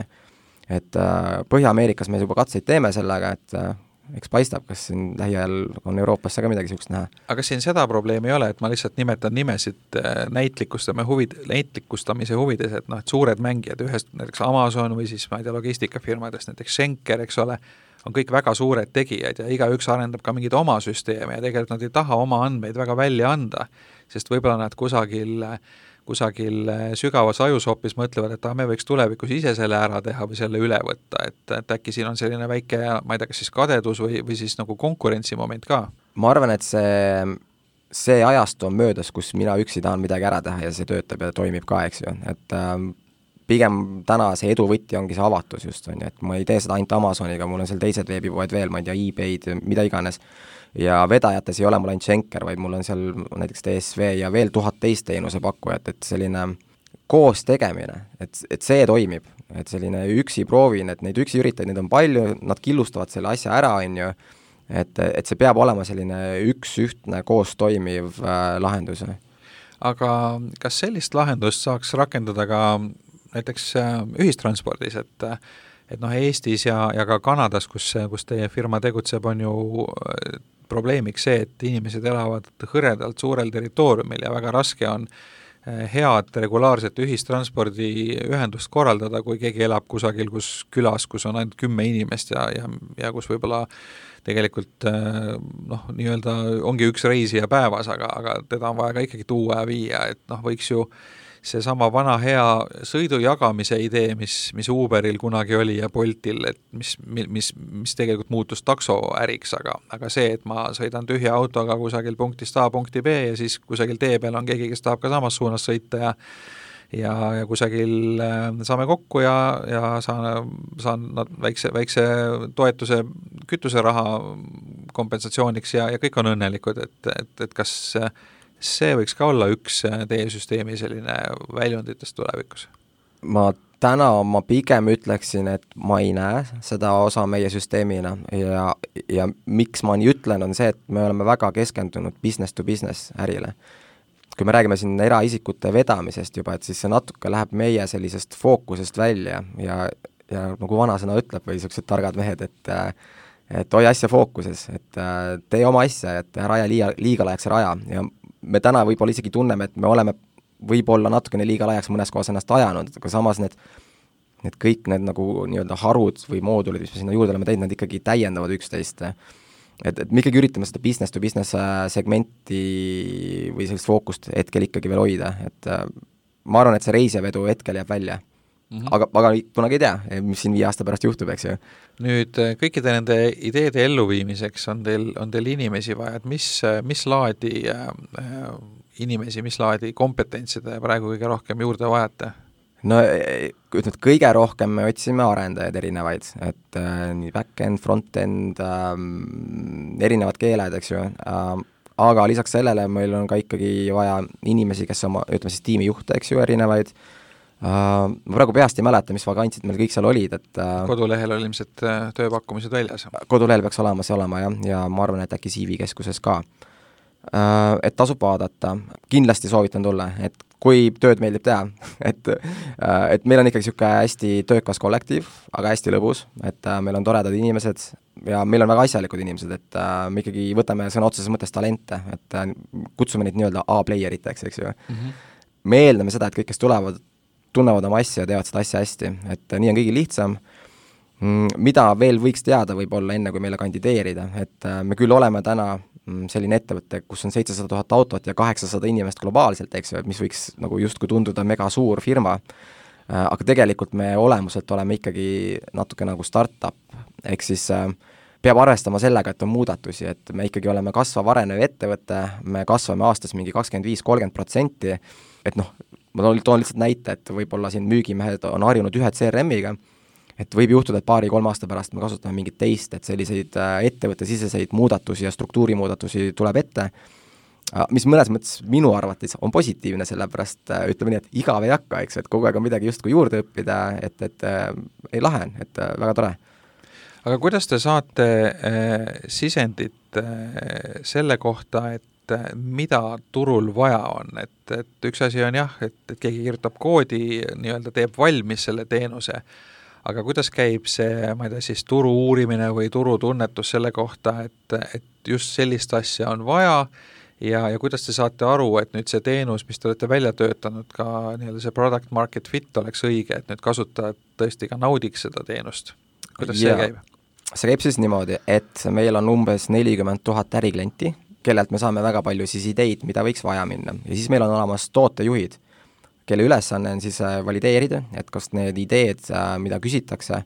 Et äh, Põhja-Ameerikas me juba katseid teeme sellega, et äh, eks paistab, kas siin lähiajal on Euroopasse ka midagi sihukest näha. Aga siin seda probleemi ei ole, et ma lihtsalt nimetan nimesid näitlikustame huvid, näitlikustamise huvides, et noh, et suured mängijad ühest, näiteks Amazon või siis ma ei tea, logistikafirmadest, näiteks Schenker, eks ole, on kõik väga suured tegijad ja igaüks arendab ka mingid oma süsteeme ja tegelikult nad ei taha oma andmeid väga välja anda, sest võib-olla nad kusagil, kusagil sügavas ajus hoopis mõtlevad, et ah, me võiks tulevikus ise selle ära teha või selle üle võtta, et, et äkki siin on selline väike, ma ei tea, kas siis kadedus või, või siis nagu konkurentsimoment ka. Ma arvan, et see, see ajastu on möödas, kus mina üksi tahan midagi ära teha ja see töötab ja toimib ka, eks ju, et ähm, pigem täna see eduvõtti ongi see avatus just, on ju, et ma ei tee seda ainult Amazoniga, mul on seal teised veebipoed veel, ma ei tea, eBay'd, mida iganes, ja vedajates ei ole mul ainult Schenker, vaid mul on seal näiteks D S V ja veel tuhat teist teenuse pakkujat, et selline koos tegemine, et, et see toimib, et selline üksi proovin, et neid üksi üritajaid, neid on palju, nad killustavad selle asja ära, on ju, et, et see peab olema selline üks ühtne koos toimiv äh, lahendus. Aga kas sellist lahendust saaks rakendada ka näiteks ühistranspordis, et, et noh, Eestis ja, ja ka Kanadas, kus, kus teie firma tegutseb, on ju probleemiks see, et inimesed elavad hõredalt suurel territooriumil ja väga raske on head regulaarset ühistranspordiühendust korraldada, kui keegi elab kusagil kus külas, kus on ainult kümme inimest ja, ja, ja kus võib-olla tegelikult noh, nii-öelda ongi üks reisija päevas, aga, aga teda on vaja ka ikkagi tuua ja viia, et noh, võiks ju see sama vana hea sõidu jagamise idee, mis, mis Uberil kunagi oli ja Boltil, et mis, mis, mis tegelikult muutus taksoäriks, aga, aga see, et ma sõidan tühja autoga kusagil punktist A punkti B ja siis kusagil tee peal on keegi, kes tahab ka samas suunas sõita ja ja, ja kusagil saame kokku ja, ja saan, saan väikse, väikse toetuse kütuseraha kompensatsiooniks ja, ja kõik on õnnelikud, et, et, et kas see võiks ka olla üks teie süsteemi selline väljunditest tulevikus? Ma täna ma pigem ütleksin, et ma ei näe seda osa meie süsteemina ja, ja miks ma nii ütlen, on see, et me oleme väga keskendunud business to business ärile. Kui me räägime siin eraisikute vedamisest juba, et siis see natuke läheb meie sellisest fookusest välja ja, ja nagu vanasõna ütleb või sellised targad mehed, et et hoia asja fookuses, et tee oma asja, et ära aja liiga, liiga laiaks raja ja me täna võib-olla isegi tunneme, et me oleme võib-olla natukene liiga laiaks mõnes kohas ennast ajanud, aga samas need, need kõik need nagu nii-öelda harud või moodulid, mis me sinna juurde oleme teinud, need ikkagi täiendavad üksteist. Et, et me ikkagi üritame seda business to business segmenti või sellist fookust hetkel ikkagi veel hoida, et ma arvan, et see reisijavedu hetkel jääb välja. Mm-hmm. Aga, aga kunagi ei tea, mis siin viie aasta pärast juhtub, eks ju. Nüüd kõikide nende ideede elluviimiseks on teil, on teil inimesi vaja, et mis, mis laadi äh, inimesi, mis laadi kompetentside praegu kõige rohkem juurde vajate? No ütled, kõige rohkem me otsime arendajaid erinevaid, et äh, nii back-end, front-end, äh, erinevad keeled, eks ju, äh, aga lisaks sellele meil on ka ikkagi vaja inimesi, kes oma, ütleme siis tiimijuhte, eks ju, erinevaid. Uh, ma praegu peast ei mäleta, mis vakantsid meil kõik seal olid, et uh, kodulehel oli ilmselt uh, tööpakkumised väljas. Kodulehel peaks olema see olema, jah, ja ma arvan, et äkki C V-keskuses ka. Uh, et tasub vaadata, kindlasti soovitan tulla, et kui tööd meeldib teha, et, uh, et meil on ikkagi niisugune hästi töökas kollektiiv, aga hästi lõbus, et uh, meil on toredad inimesed ja meil on väga asjalikud inimesed, et uh, me ikkagi võtame sõna otseses mõttes talente, et uh, kutsume neid nii-öelda A-playeriteks, eks ju. Mm-hmm. Me eeldame seda, et kõik, kes tulevad, tunnevad oma asja ja teevad seda asja hästi, et nii on kõigil lihtsam. Mida veel võiks teada võib-olla enne, kui meile kandideerida, et me küll oleme täna selline ettevõte, kus on seitsesada tuhat autot ja kaheksasada inimest globaalselt, eks ju, mis võiks nagu justkui tunduda mega suur firma, aga tegelikult me olemuselt oleme ikkagi natuke nagu startup, ehk siis peab arvestama sellega, et on muudatusi, et me ikkagi oleme kasvav arenev ettevõte, me kasvame aastas mingi kakskümmend viis kolmkümmend protsenti, et noh, ma toon lihtsalt näite, et võib-olla siin müügimehed on harjunud ühe C R M-iga, et võib juhtuda, et paari-kolme aasta pärast me kasutame mingit teist, et selliseid ettevõttesiseseid muudatusi ja struktuurimuudatusi tuleb ette, mis mõnes mõttes minu arvates on positiivne, sellepärast ütleme nii, et igav ei hakka, eks, et kogu aeg on midagi justkui juurde õppida, et, et äh, ei lahe, et äh, väga tore. Aga kuidas te saate äh, sisendit äh, selle kohta, et mida turul vaja on, et, et üks asi on jah, et, et keegi kirjutab koodi, nii-öelda teeb valmis selle teenuse, aga kuidas käib see, ma ei tea, siis turu uurimine või turu tunnetus selle kohta, et, et just sellist asja on vaja ja, ja kuidas te saate aru, et nüüd see teenus, mis te olete välja töötanud, ka nii-öelda see product market fit oleks õige, et nüüd kasutajad tõesti ka naudiks seda teenust. Kuidas ja, see käib? See käib siis niimoodi, et meil on umbes nelikümmend tuhat äriklienti, kellelt me saame väga palju siis ideid, mida võiks vaja minna. Ja siis meil on olemas tootejuhid, kelle ülesanne on siis valideerida, et kas need ideed, mida küsitakse,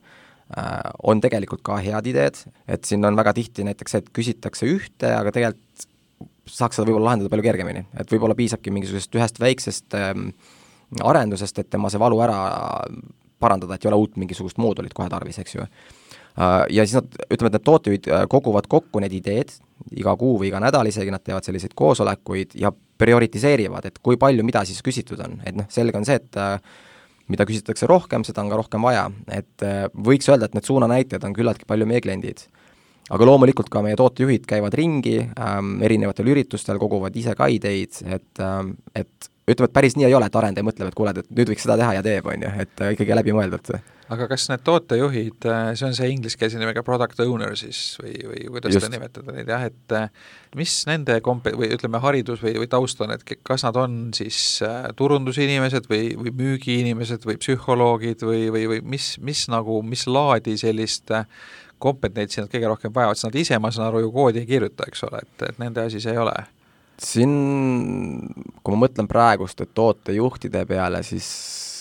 on tegelikult ka head ideed, et siin on väga tihti näiteks, et küsitakse ühte, aga tegelikult saaks seda võib-olla lahendada palju kergemini, et võib-olla piisabki mingisugusest ühest väiksest arendusest, et tema see valu ära parandada, et ei ole uut mingisugust moodulit kohe tarvis, eks ju. Ja siis nad, ütleme, et need tootejuhid koguvad kokku need ideed iga kuu või iga nädal, isegi nad teevad selliseid koosolekuid ja prioritiseerivad, et kui palju mida siis küsitud on. Et noh, selge on see, et mida küsitakse rohkem, seda on ka rohkem vaja. Et võiks öelda, et need suunanäitajad on küllaltki palju meie kliendid. Aga loomulikult ka meie tootejuhid käivad ringi ähm, erinevatel üritustel, koguvad ise ka ideid, et, ähm, et ütleme, et päris nii ei ole, et arendaja mõtleb, et kuule, et nüüd võiks seda teha ja teeb, on ju, et ikkagi läbi mõeldud. Aga kas need tootejuhid, see on see ingliskeelse nimega product owner siis või, või kuidas Just. te nimetada neid, jah, et mis nende kompe- või ütleme haridus või, või taust on, et kas nad on siis turundusinimesed või, või müügiinimesed või psühholoogid või, või, või mis, mis nagu, mis laadi sellist kompetentsi nad kõige rohkem vajavad, sest nad ise, ma saan aru, ju koodi ei kirjuta, eks ole, et, et nende asi see ei ole. Siin, kui ma mõtlen praegust, et tootejuhtide peale, siis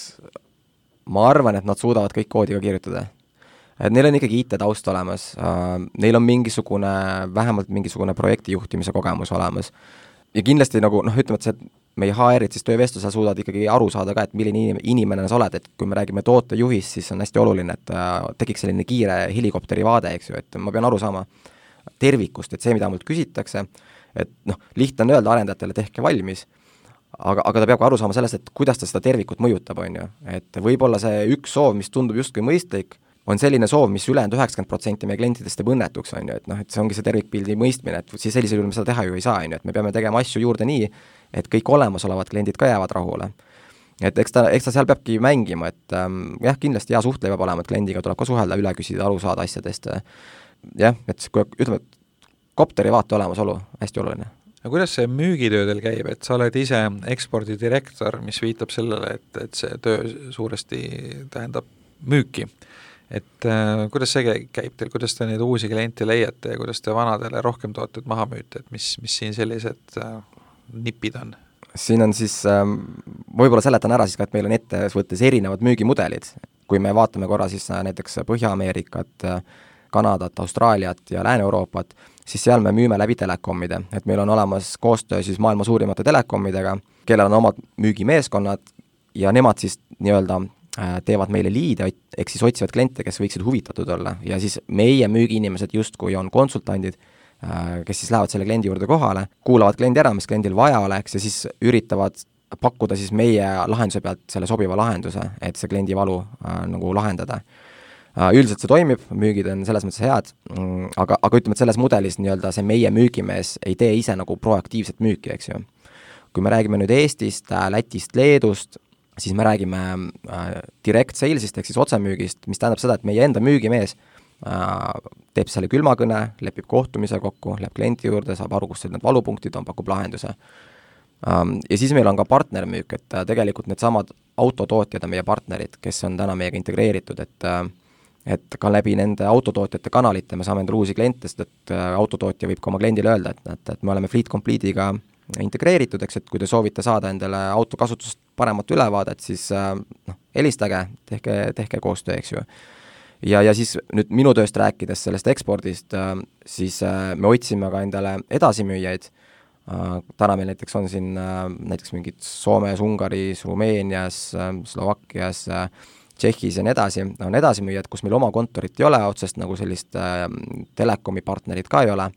ma arvan, et nad suudavad kõik koodiga kirjutada. Et neil on ikkagi I T-taust olemas, neil on mingisugune, vähemalt mingisugune projektijuhtimise kogemus olemas. Ja kindlasti nagu, noh, ütleme, et see meie H R-id siis töövestlusel suudavad ikkagi aru saada ka, et milline inimene sa oled, et kui me räägime tootejuhist, siis on hästi oluline, et tekiks selline kiire helikopteri vaade, eks ju, et ma pean aru saama tervikust, et see, mida mult küsitakse, et noh, lihtne on öelda arendajatele, tehke valmis, aga, aga ta peab ka aru saama sellest, et kuidas ta seda tervikut mõjutab, on ju. Et võib-olla see üks soov, mis tundub justkui mõistlik, on selline soov, mis ülejäänud üheksakümmend protsenti meie klientidest teeb õnnetuks, on ju, et noh, et see ongi see tervikpildi mõistmine, et siis sellisel juhul me seda teha ju ei saa, on ju, et me peame tegema asju juurde nii, et kõik olemasolevad kliendid ka jäävad rahule. Et eks ta, eks ta seal peabki mängima, et ähm, jah, kindlasti hea suhtleja peab olema, et kliendiga tuleb ka suhelda, üle küsida, aru saada asjadest. Jah, et kui ütleme, et kopteri vaate olemasolu, hästi oluline. No kuidas see müügitöödel käib, et sa oled ise ekspordidirektor, mis viitab sellele, et, et see töö suuresti tähendab müüki. Et äh, kuidas see käib teil, kuidas te neid uusi kliente leiate ja kuidas te vanadele rohkem tooted maha müüte, et mis, mis siin sellised äh, nipid on? Siin on siis, äh, võib-olla seletan ära siis ka, et meil on ettevõttes erinevad müügimudelid. Kui me vaatame korra siis äh, näiteks Põhja-Ameerikat, äh, Kanadat, Austraaliat ja Lääne-Euroopat, siis seal me müüme läbi telekomide, et meil on olemas koostöö siis maailma suurimate telekomidega, kellel on omad müügimeeskonnad ja nemad siis nii-öelda teevad meile liide, ehk siis otsivad kliente, kes võiksid huvitatud olla ja siis meie müügiinimesed justkui on konsultandid, kes siis lähevad selle kliendi juurde kohale, kuulavad kliendi ära, mis kliendil vaja oleks ja siis üritavad pakkuda siis meie lahenduse pealt selle sobiva lahenduse, et see kliendi valu äh, nagu lahendada. Äh, üldiselt see toimib, müügid on selles mõttes head, mm, aga, aga ütleme, et selles mudelis nii-öelda see meie müügimees ei tee ise nagu proaktiivset müüki, eks ju. Kui me räägime nüüd Eestist, Lätist, Leedust, siis me räägime äh, direct salesist ehk siis otsemüügist, mis tähendab seda, et meie enda müügimees äh, teeb selle külmakõne, lepib kohtumise kokku, läheb kliendi juurde, saab aru, kus need valupunktid on, pakub lahenduse. Ähm, ja siis meil on ka partnermüük, et äh, tegelikult need samad autotootjad on meie partnerid, kes on täna meiega integreeritud, et äh, et ka läbi nende autotootjate kanalite me saame endale uusi kliente, sest et äh, autotootja võib ka oma kliendile öelda, et, et, et me oleme Fleet Complete'iga integreeritud, eks, et kui te soovite saada endale auto kasutusest paremat ülevaadet, siis noh, helistage, tehke, tehke koostöö, eks ju. Ja, ja siis nüüd minu tööst rääkides sellest ekspordist, siis me otsime ka endale edasimüüjaid. Täna meil näiteks on siin näiteks mingid Soomes, Ungaris, Rumeenias, Slovakkias, Tšehhis ja nii edasi, on edasimüüjad, kus meil oma kontorit ei ole, otsest nagu sellist telekomi partnerit ka ei ole.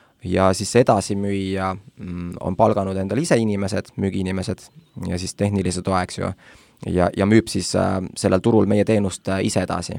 Ja siis edasimüüja on palganud endale ise inimesed, müügiinimesed ja siis tehnilise toeks ju ja, ja müüb siis äh, sellel turul meie teenust äh, ise edasi.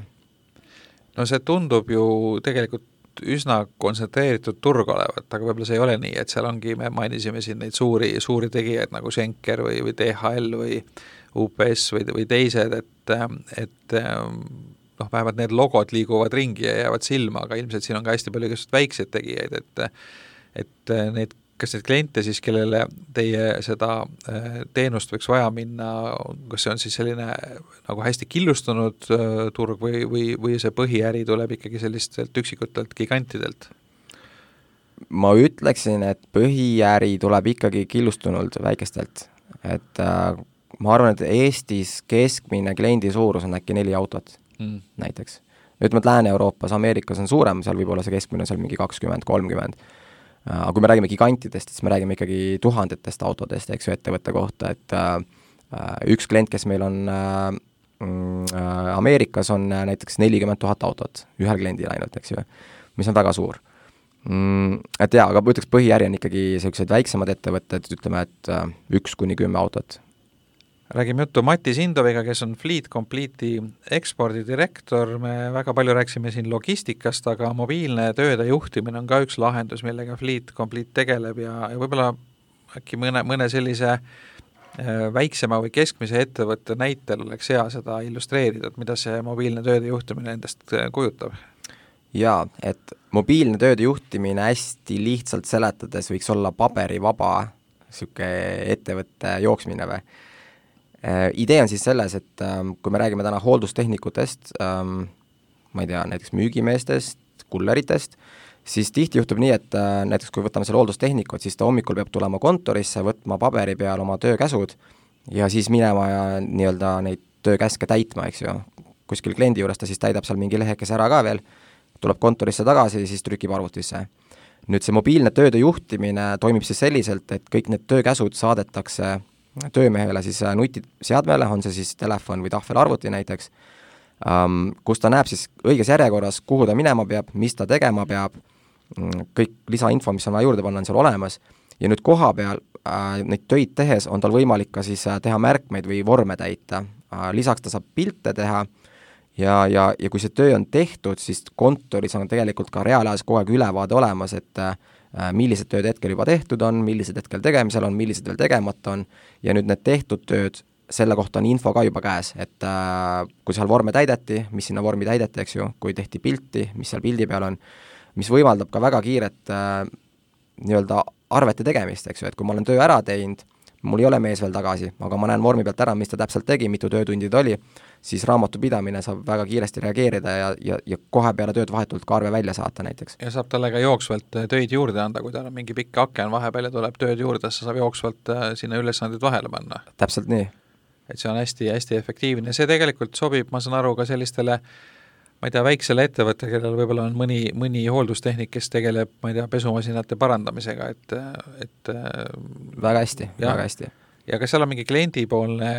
No see tundub ju tegelikult üsna kontsentreeritud turg olevat, aga võib-olla see ei ole nii, et seal ongi, me mainisime siin neid suuri, suuri tegijaid nagu Schenker või, või D H L või U P S või, või teised, et, et noh, vähemalt need logod liiguvad ringi ja jäävad silma, aga ilmselt siin on ka hästi palju väikseid tegijaid, et et need, kas need kliente siis, kellele teie seda teenust võiks vaja minna, kas see on siis selline nagu hästi killustunud turg või, või, või see põhiäri tuleb ikkagi sellistelt üksikutelt gigantidelt? Ma ütleksin, et põhiäri tuleb ikkagi killustunult väikestelt, et äh, ma arvan, et Eestis keskmine kliendi suurus on äkki neli autot. Mm. Näiteks. Ütleme, et Lääne-Euroopas, Ameerikas on suurem, seal võib olla see keskmine seal mingi kakskümmend kolmkümmend. Aga kui me räägime gigantidest, siis me räägime ikkagi tuhandetest autodest, eks ju, ettevõtte kohta, et äh, üks klient, kes meil on äh, äh, Ameerikas, on äh, näiteks nelikümmend tuhat autot ühel kliendil ainult, eks ju, mis on väga suur. Mm, et jaa, aga ütleks, põhiäri on ikkagi sellised väiksemad ettevõtted, ütleme, et äh, üks kuni kümme autot. Räägime juttu Mati Sindoviga, kes on Fleet Complete'i ekspordidirektor, me väga palju rääksime siin logistikast, aga mobiilne tööde juhtimine on ka üks lahendus, millega Fleet Complete tegeleb ja, ja võib-olla äkki mõne, mõne sellise väiksema või keskmise ettevõtte näitel oleks hea seda illustreerida, et mida see mobiilne tööde juhtimine endast kujutab? Jaa, et mobiilne tööde juhtimine hästi lihtsalt seletades võiks olla paberivaba siuke ettevõtte jooksmine või? Äh, idee on siis selles, et ähm, kui me räägime täna hooldustehnikutest, ähm, ma ei tea, näiteks müügimeestest, kulleritest, siis tihti juhtub nii, et äh, näiteks kui võtame selle hooldustehnikut, siis ta hommikul peab tulema kontorisse, võtma paberi peal oma töökäsud ja siis minema ja nii-öelda neid töökäske täitma, eks ju. Kuskil kliendi juures ta siis täidab seal mingi lehekese ära ka veel, tuleb kontorisse tagasi ja siis trükib arvutisse. Nüüd see mobiilne tööde juhtimine toimib siis selliselt, et kõik need töökäsud saadetakse töömehele siis nutiseadmele, on see siis telefon või tahvelarvuti näiteks, um, kus ta näeb siis õiges järjekorras, kuhu ta minema peab, mis ta tegema peab kõik lisainfo, mis on vaja juurde panna, on seal olemas, ja nüüd koha peal äh, neid töid tehes on tal võimalik ka siis äh, teha märkmeid või vorme täita äh,, lisaks ta saab pilte teha, ja, ja, ja kui see töö on tehtud, siis kontoris on tegelikult ka reaalajas kogu aeg ülevaade olemas, et äh, millised tööd hetkel juba tehtud on, millised hetkel tegemisel on, millised veel tegemata on, ja nüüd need tehtud tööd, selle kohta on info ka juba käes, et äh, kui seal vorme täideti, mis sinna vormi täideti, eks ju, kui tehti pilti, mis seal pildi peal on, mis võimaldab ka väga kiiret äh, nii-öelda arvete tegemist, eks ju, et kui ma olen töö ära teinud, mul ei ole mees veel tagasi, aga ma näen vormi pealt ära, mis ta täpselt tegi, mitu töötundid oli, siis raamatupidamine saab väga kiiresti reageerida ja, ja, ja kohe peale tööd vahetult ka arve välja saata näiteks. Ja saab talle ka jooksvalt töid juurde anda, kui tal on mingi pikk aken vahepeal ja tuleb tööd juurde, siis saab jooksvalt sinna ülesandid vahele panna. Täpselt nii. Et see on hästi, hästi efektiivne. See tegelikult sobib, ma saan aru, ka sellistele ma ei tea, väiksele ettevõtte, kellel võib-olla on mõni, mõni hooldustehnik, kes tegeleb, ma ei tea, pesumasinate parandamisega, et, et väga hästi, ja, väga hästi. Ja kas seal on mingi kliendipoolne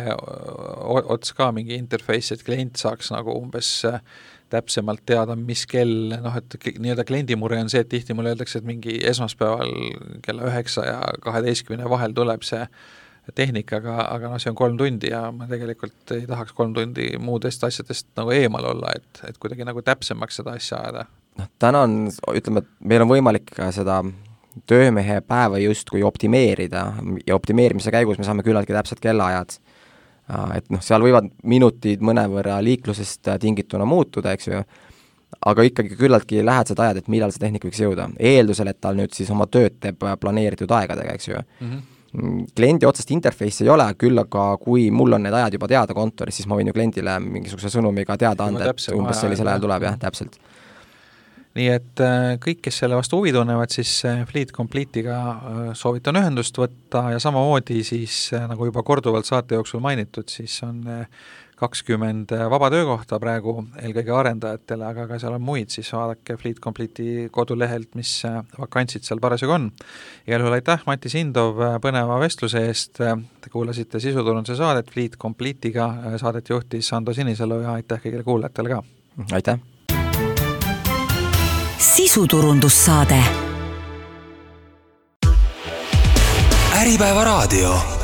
ots ka, mingi interface, et klient saaks nagu umbes täpsemalt teada, mis kell, noh, et nii-öelda kliendimure on see, et tihti mulle öeldakse, et mingi esmaspäeval kella üheksa ja kaheteistkümne vahel tuleb see tehnikaga, aga noh, see on kolm tundi ja ma tegelikult ei tahaks kolm tundi muudest asjadest nagu eemal olla, et, et kuidagi nagu täpsemaks seda asja ajada. No, täna on, ütleme, et meil on võimalik seda töömehe päeva justkui optimeerida ja optimeerimise käigus me saame küllaltki täpsed kellaajad. Et noh, seal võivad minutid mõnevõrra liiklusest tingituna muutuda, eks ju, aga ikkagi küllaltki lähedased ajad, et millal see tehnik võiks jõuda. Eeldusel, et tal nüüd siis oma tööd teeb planeeritud aegadega, eks ju. Mm-hmm. Kliendi otsest interface ei ole, küll aga kui mul on need ajad juba teada kontoris, siis ma võin ju kliendile mingisuguse sõnumiga teada anda, et umbes sellisel ajal tuleb, jah, täpselt. Nii et kõik, kes selle vastu huvi tunnevad, siis Fleet Complete'iga soovitan ühendust võtta ja samamoodi siis, nagu juba korduvalt saate jooksul mainitud, siis on kakskümmend vaba töökohta praegu eelkõige arendajatele, aga ka seal on muid, siis vaadake Fleet Complete'i kodulehelt, mis vakantsid seal parasjagu on. Igal juhul aitäh, Mati Sindov, põneva vestluse eest. Te kuulasite sisuturunduse saadet Fleet Complete'iga, saadet juhtis Ando Sinisalu ja aitäh kõigile kuulajatele ka. Aitäh! Sisuturundussaade Äripäeva raadio